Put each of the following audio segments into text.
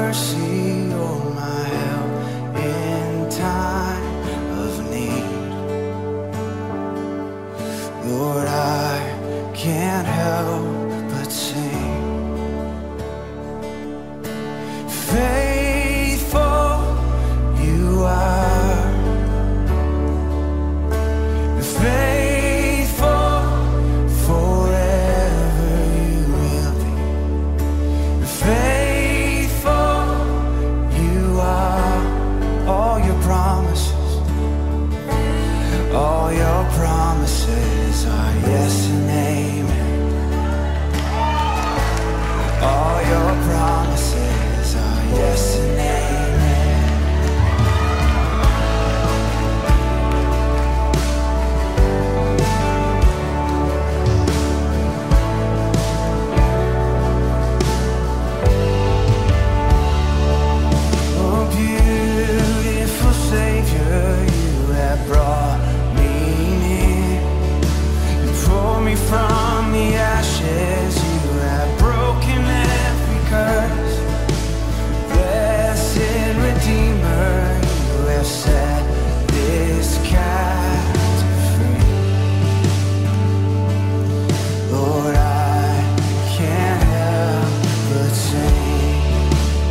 mercy, oh my help in time of need. Lord, I can't help but sing. Faithful you are, faithful forever you will be. Faithful you are, all your promises are yes and amen. All your promises are yes and amen. Oh, beautiful Savior, you have brought me near. You pulled me from the ashes, you have broken every curse. Blessed Redeemer, you have set this captive free. Lord, I can't help but sing.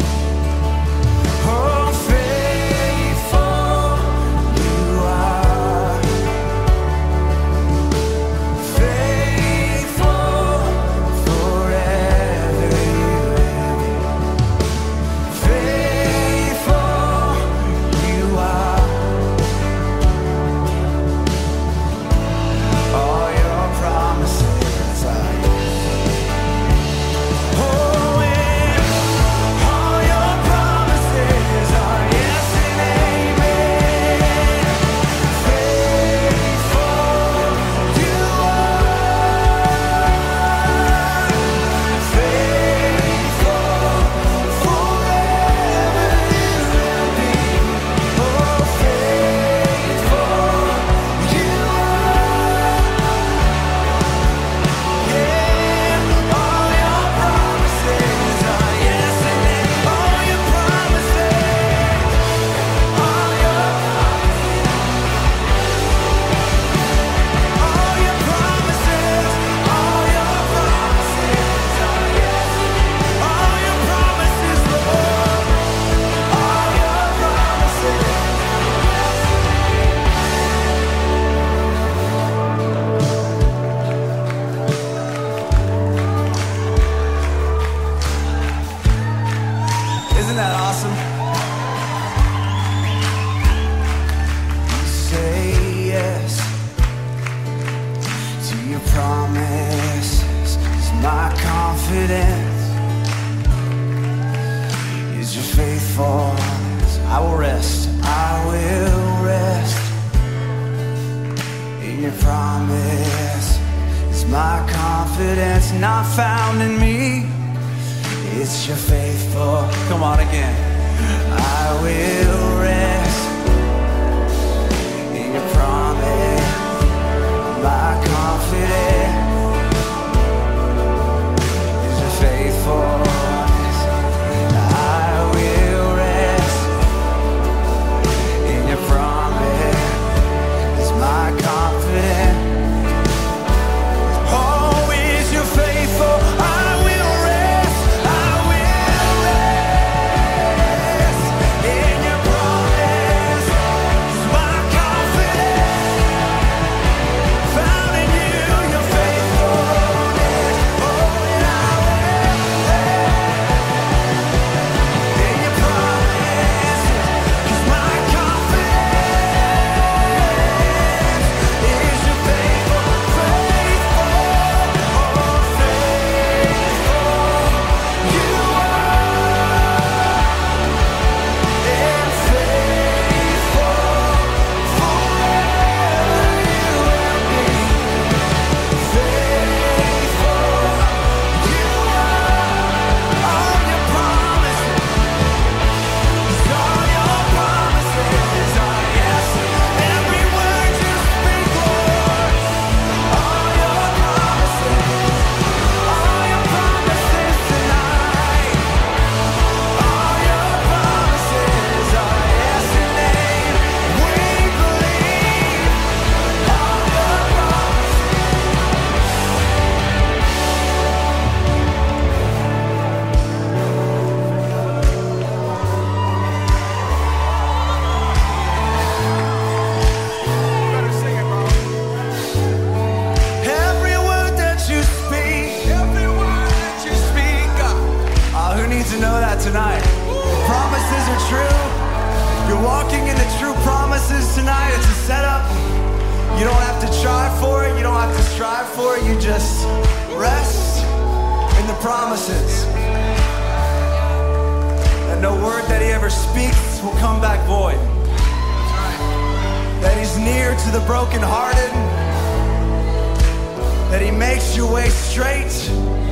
Oh, faithful you are, faithful forever you will be. Faithful you are, all your promises are yes. Oh, and all your promises are yes and amen. Faithful you are, faithful forever you will be. Oh, faithful you are, yeah. All your promises are yes and amen. All your promises, all your promises, all your promises are yes. All your promises, Lord, all your promises. Isn't that awesome? You say yes to your promises. Is my confidence, is your faithfulness. I will rest, I will rest in your promise. Is my confidence not found in me? It's your faithful. Come on again. I will rest in your promise. My confidence is your faithfulness. I will rest in your promise. It's my confidence. Oh, is your faithful? I will rest. I will rest in your promise. It's my confidence found in you. Your tonight. Promises are true. You're walking into true promises tonight. It's a setup. You don't have to try for it. You don't have to strive for it. You just rest in the promises. And no word that he ever speaks will come back void. That he's near to the brokenhearted. That he makes your way straight.